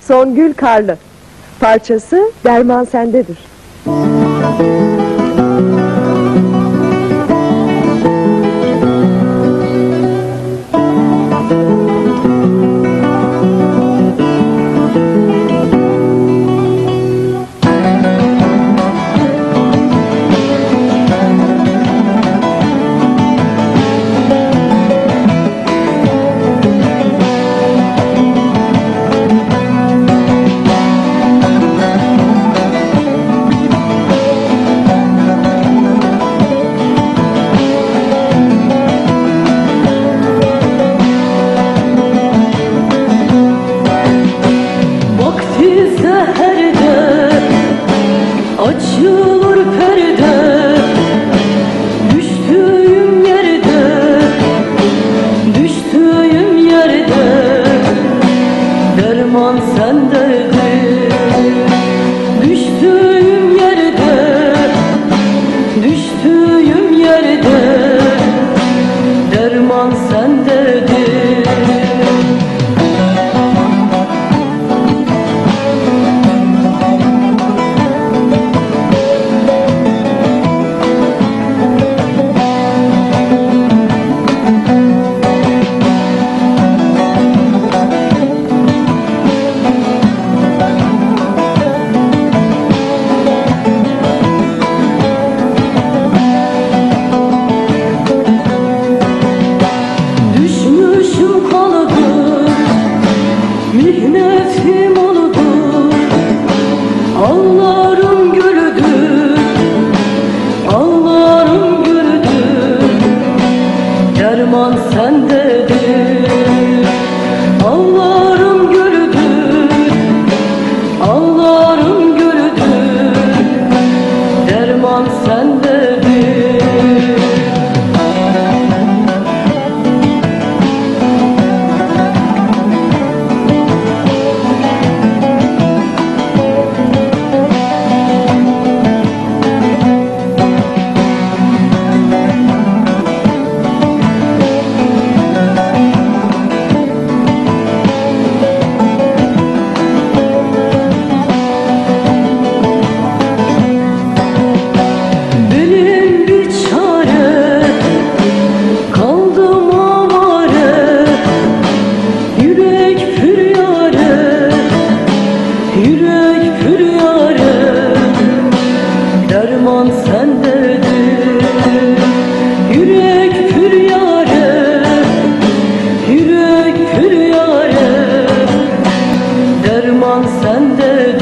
Songül Karlı. Parçası Derman Sendedir. Açılır perde, düştüğüm yerde, derman sendedir. Düştüğüm yerde, derman sendedir. Mihnetim oldu, ağlarım gülüdür, ağlarım gülüdür, derman sendedir. Ağlarım gülüdür, ağlarım gülüdür, derman sendedir. Yürek füryare, derman sendedir. Yürek füryare, yürek füryare, derman sendedir.